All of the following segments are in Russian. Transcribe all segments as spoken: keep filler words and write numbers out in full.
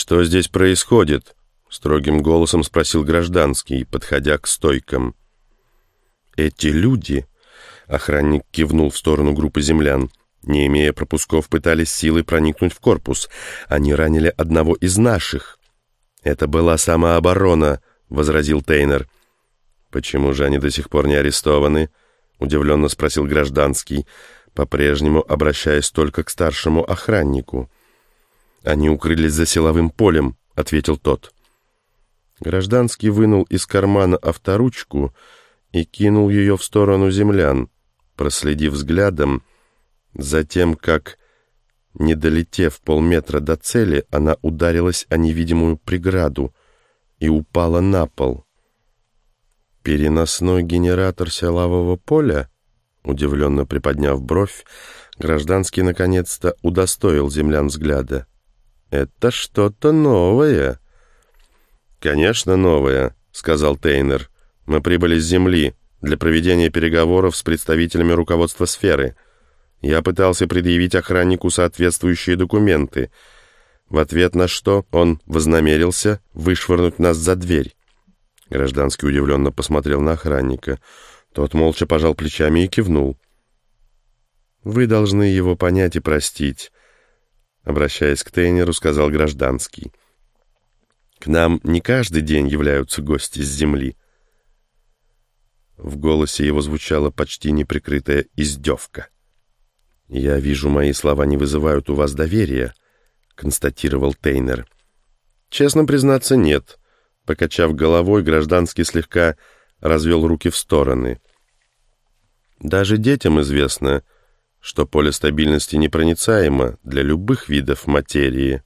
«Что здесь происходит?» — строгим голосом спросил гражданский, подходя к стойкам. «Эти люди...» — охранник кивнул в сторону группы землян. «Не имея пропусков, пытались силой проникнуть в корпус. Они ранили одного из наших». «Это была самооборона», — возразил Тейнер. «Почему же они до сих пор не арестованы?» — удивленно спросил гражданский, по-прежнему обращаясь только к старшему охраннику. «Они укрылись за силовым полем», — ответил тот. Гражданский вынул из кармана авторучку и кинул ее в сторону землян, проследив взглядом за тем, как, не долетев полметра до цели, она ударилась о невидимую преграду и упала на пол. «Переносной генератор силового поля?» Удивленно приподняв бровь, гражданский наконец-то удостоил землян взгляда. «Это что-то новое». «Конечно, новое», — сказал Тейнер. «Мы прибыли с Земли для проведения переговоров с представителями руководства сферы. Я пытался предъявить охраннику соответствующие документы, в ответ на что он вознамерился вышвырнуть нас за дверь». Гражданский удивленно посмотрел на охранника. Тот молча пожал плечами и кивнул. «Вы должны его понять и простить», — обращаясь к Тейнеру, сказал гражданский. «К нам не каждый день являются гости с земли». В голосе его звучала почти неприкрытая издевка. «Я вижу, мои слова не вызывают у вас доверия», — констатировал Тейнер. «Честно признаться, нет». Покачав головой, гражданский слегка развел руки в стороны. «Даже детям известно, что поле стабильности непроницаемо для любых видов материи».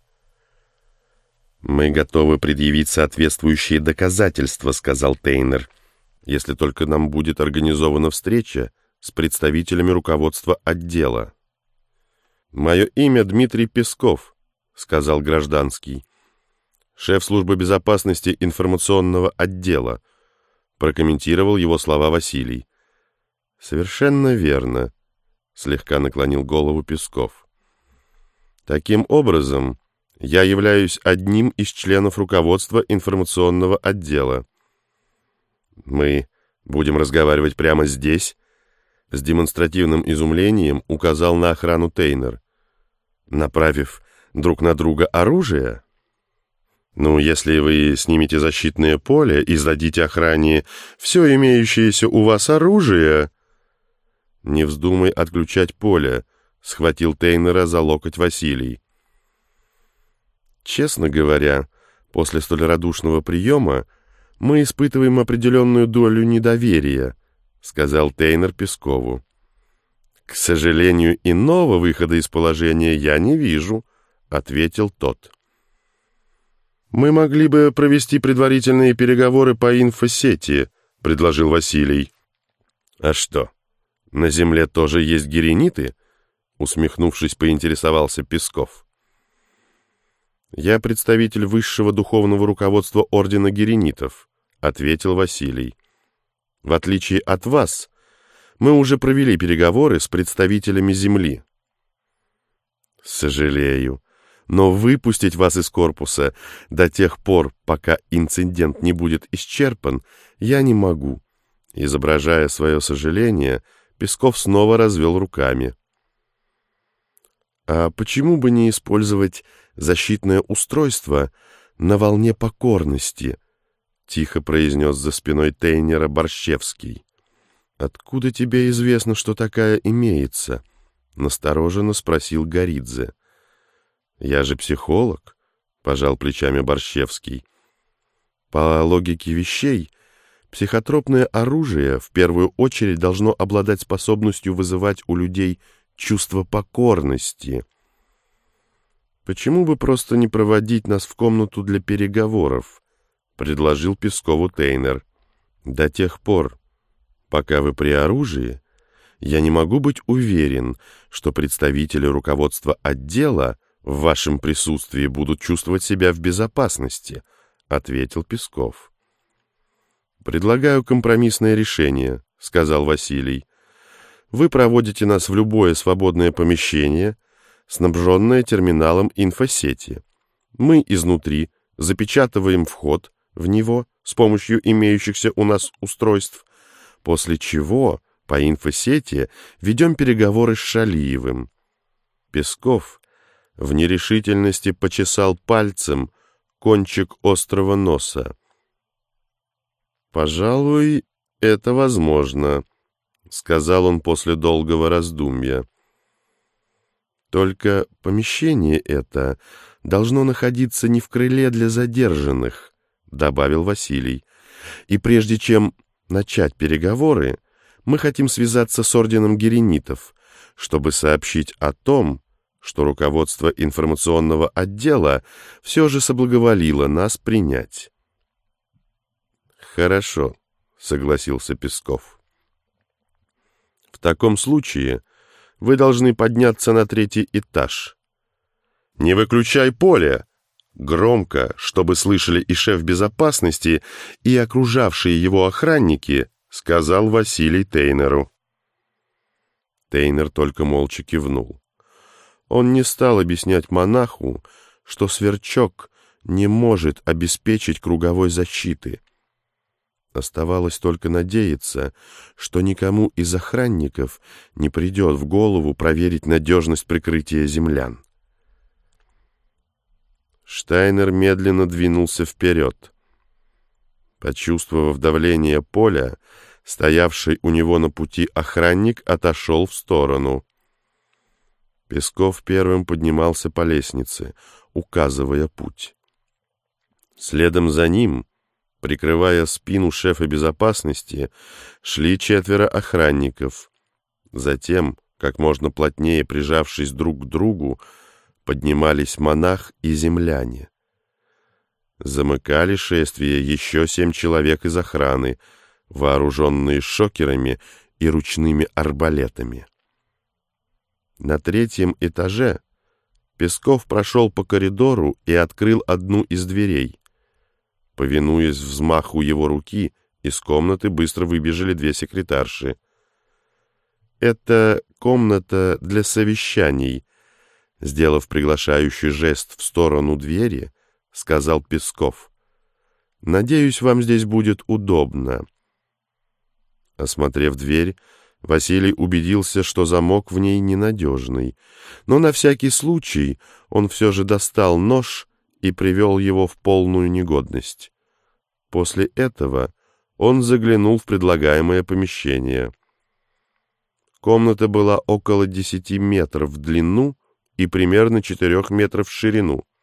«Мы готовы предъявить соответствующие доказательства», — сказал Тейнер, «если только нам будет организована встреча с представителями руководства отдела». «Мое имя Дмитрий Песков», — сказал гражданский. «Шеф службы безопасности информационного отдела», — прокомментировал его слова Василий. «Совершенно верно», — слегка наклонил голову Песков. «Таким образом, я являюсь одним из членов руководства информационного отдела». «Мы будем разговаривать прямо здесь?» — с демонстративным изумлением указал на охрану Тейнер. «Направив друг на друга оружие?» «Ну, если вы снимете защитное поле и сдадите охране все имеющееся у вас оружие...» «Не вздумай отключать поле», — схватил Тейнера за локоть Василий. «Честно говоря, после столь радушного приема мы испытываем определенную долю недоверия», — сказал Тейнер Пескову. «К сожалению, иного выхода из положения я не вижу», — ответил тот. «Мы могли бы провести предварительные переговоры по инфосети», — предложил Василий. «А что, на Земле тоже есть герениты?» — усмехнувшись, поинтересовался Песков. «Я представитель высшего духовного руководства Ордена Геренитов», — ответил Василий. «В отличие от вас, мы уже провели переговоры с представителями Земли». «Сожалею, но выпустить вас из корпуса до тех пор, пока инцидент не будет исчерпан, я не могу». Изображая свое сожаление, Песков снова развел руками. «А почему бы не использовать защитное устройство на волне покорности?» — тихо произнес за спиной Тейнера Борщевский. «Откуда тебе известно, что такая имеется?» — настороженно спросил Горидзе. «Я же психолог», — пожал плечами Борщевский. «По логике вещей, психотропное оружие в первую очередь должно обладать способностью вызывать у людей чувство покорности. Почему бы просто не проводить нас в комнату для переговоров?» — предложил Пескову Тейнер. «До тех пор, пока вы при оружии, я не могу быть уверен, что представители руководства отдела в вашем присутствии будут чувствовать себя в безопасности», — ответил Песков. «Предлагаю компромиссное решение», — сказал Василий. «Вы проводите нас в любое свободное помещение, снабженное терминалом инфосети. Мы изнутри запечатываем вход в него с помощью имеющихся у нас устройств, после чего по инфосети ведем переговоры с Шалиевым. Песков в нерешительности почесал пальцем кончик острого носа. «Пожалуй, это возможно», — сказал он после долгого раздумья. «Только помещение это должно находиться не в крыле для задержанных», — добавил Василий. «И прежде чем начать переговоры, мы хотим связаться с орденом геренитов, чтобы сообщить о том, что руководство информационного отдела все же соблаговолило нас принять». «Хорошо», — согласился Песков. «В таком случае вы должны подняться на третий этаж». «Не выключай поле!» Громко, чтобы слышали и шеф безопасности, и окружавшие его охранники, сказал Василий Тейнеру. Тейнер только молча кивнул. Он не стал объяснять монаху, что Сверчок не может обеспечить круговой защиты. Оставалось только надеяться, что никому из охранников не придет в голову проверить надежность прикрытия землян. Штайнер медленно двинулся вперед. Почувствовав давление поля, стоявший у него на пути охранник отошел в сторону. Песков первым поднимался по лестнице, указывая путь. Следом за ним, прикрывая спину шефа безопасности, шли четверо охранников. Затем, как можно плотнее прижавшись друг к другу, поднимались монах и земляне. Замыкали шествие еще семь человек из охраны, вооруженные шокерами и ручными арбалетами. На третьем этаже Песков прошел по коридору и открыл одну из дверей. Повинуясь взмаху его руки, из комнаты быстро выбежали две секретарши. «Это комната для совещаний», — сделав приглашающий жест в сторону двери, сказал Песков. «Надеюсь, вам здесь будет удобно». Осмотрев дверь, Василий убедился, что замок в ней ненадежный, но на всякий случай он все же достал нож и привел его в полную негодность. После этого он заглянул в предлагаемое помещение. Комната была около десяти метров в длину и примерно четырех метров в ширину.